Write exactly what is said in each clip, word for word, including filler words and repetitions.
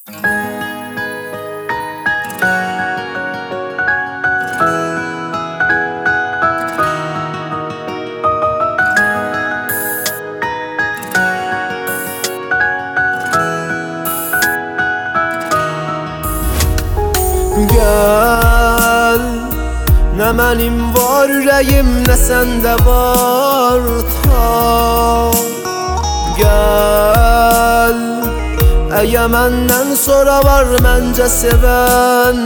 Gel, ne mənim var ürəyim, nə səndə var ta. Gel, əgər məndən sonra var məncə sevən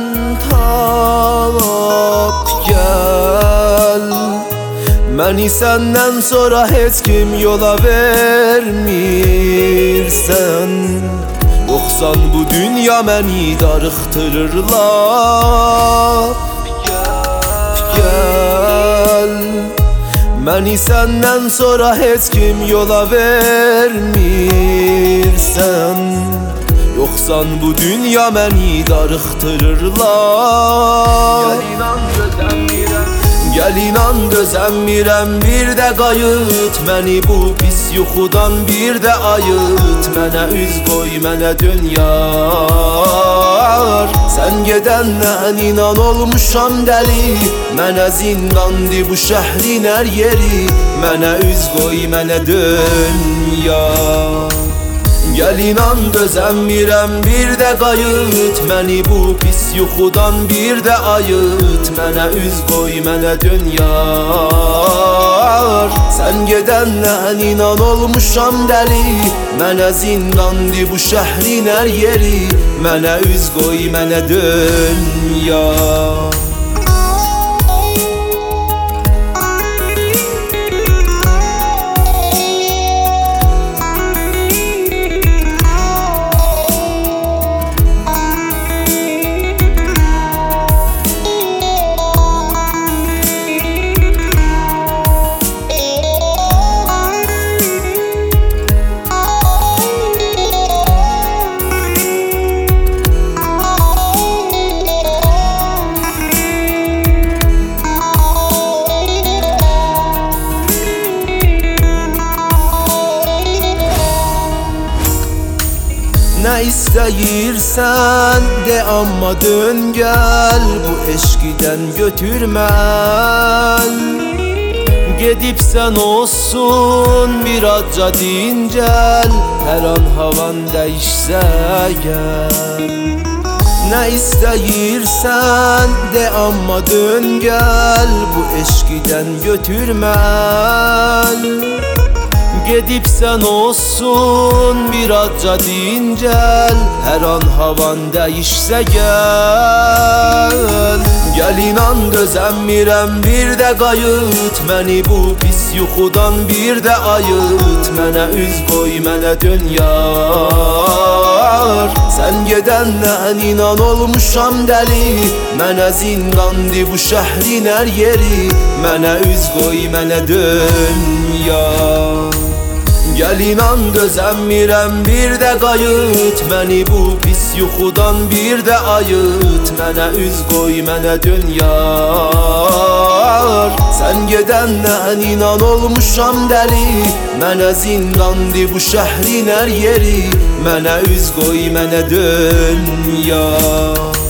tap. Gel, məni səndən sonra heç kim yola vermirsən. Yoxsan bu dünya məni darıxdırırlar. Gel, məni səndən sonra heç kim yola vermirsən. Yoxsan bu dünya məni darıxdırırlar. Gel inan gözəmirəm, Gel inan dözəmirəm, bir də qayıt məni bu pis yuxudan, bir də ayıt. Mənə üz qoy, mənə dünyar. Sən gedəndən inan olmuşam dəli, mənə zindandı bu şəhrin hər yeri. Mənə üz qoy, mənə dünyar. Gel inan dözəmirəm, bir də qayıt məni bu pis yuxudan, bir də ayıt. Mənə üz qoy, mənə dünyar. Sən gedəndən inan olmuşam dəli, mənə zindandı bu şəhrin hər yeri. Mənə üz qoy, mənə dünyar. Nə istəyirsən de, amma dön gəl. Bu eşqidən götürmən. Gedibsən olsun, bir azca dincəl. Hər an havan dəyişsə gəl. Nə istəyirsən de, amma dön gəl. Bu eşqidən götürmən. Gedibsən olsun, bir azca dincəl. Hər an havan dəyişsə gəl. Gel inan dözəmirəm, bir də qayıt məni bu pis yuxudan, bir də ayıt. Mənə üz qoy, mənə dünyar. Sən gedəndən inan olmuşam dəli, mənə zindandı bu şəhrin hər yeri. Mənə üz qoy, mənə dünyar. Gel inan dözəmirəm, bir də qayıt məni bu pis yuxudan, bir də ayıt. Mənə üz qoy, mənə dünyar. Sən gedəndən inan olmuşam dəli, mənə zindandı bu şəhrin hər yeri. Mənə üz qoy, mənə dünyar.